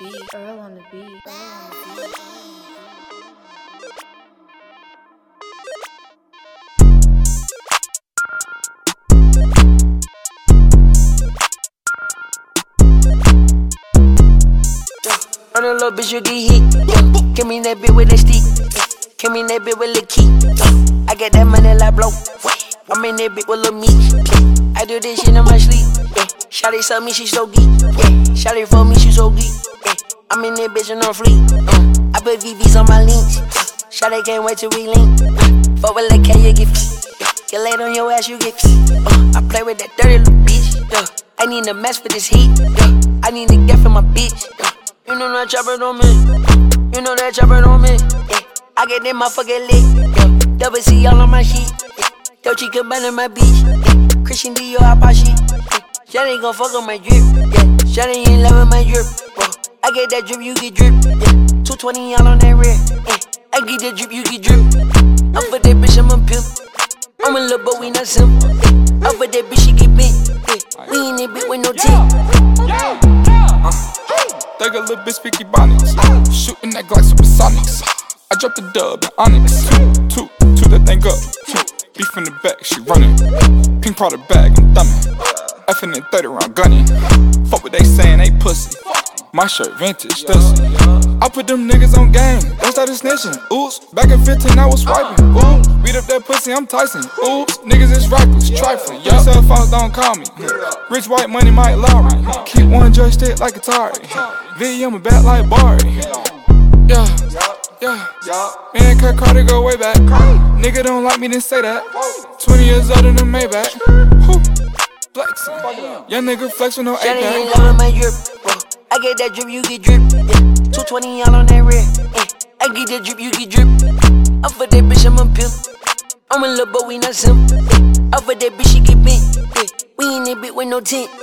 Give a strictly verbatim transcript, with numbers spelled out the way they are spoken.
beat, Earl on the beat, Earl on the beat, Earl on the beat. On a little bitch, you get hit. Yeah. Give me that bitch with that stick. Yeah. Give me that bitch with the key. Yeah. I get that money like blow. I'm in that bitch with little meat. Yeah. I do this shit in my sleep. Yeah. Shawty tell me she so geek. Yeah. Shawty for me, she so geek. Yeah. I'm in that bitch and on fleek. Yeah. I put V Vs on my links. Yeah. Shawty can't wait till we link. Yeah. Fuck with the K, you get fit. Yeah. Get laid on your ass, you get fit. Uh, I play with that dirty little bitch. Yeah. I need a mess for this heat. Yeah. I need to get for my bitch. Yeah. You know that chopper on me. You know that chopper on me. Yeah. I get that motherfucker lit. Yeah. Double C all on my sheet. Yeah. Dolce Gabbana in my beach. Yeah. Christian Dior out my sheet. Yeah. Shawty gon' fuck on my drip. Yeah. Shawty in love with my drip. Whoa. I get that drip, you get drip. Yeah. two twenty all on that rear. Yeah. I get that drip, you get drip. I'm for that bitch, I'm a pimp. I'm a little but we not simple. Yeah. I'm for that bitch, she get bent. Yeah. We ain't that bitch with no tip. Thug a little bitch, speaky bonnets. Shooting that Glock supersonics. I dropped the dub and onyx. Two, two that thing up. Beef in the back, she running. Pink product bag, I'm thumbing. Effing in thirty round gunning. Fuck what they saying, they pussy. My shirt vintage, dusty. I put them niggas on game, they started snitching. Oops, back in fifteen I was swiping. Ooh, beat up that pussy, I'm Tyson. Oops, niggas is reckless, trifling. Your cell phones don't call me. Rich white money, Mike Lowry. Keep one joystick like Atari. V, I'm a bat like Barry. Yeah, yeah. Me and Kurt Carter go way back. Nigga don't like me, then say that. twenty years older than Maybach. Whew, flexing. Young nigga flex with no eight Shawty ain't love with my drip. I get that drip, you get drip. Yeah. two twenty all on that rear. Yeah. I get that drip, you get drip. I'm for that bitch, I'm a pimp. I'm a little but we not simple. Yeah. I'm for that bitch, she get bent. Yeah. We ain't that bitch with no tent.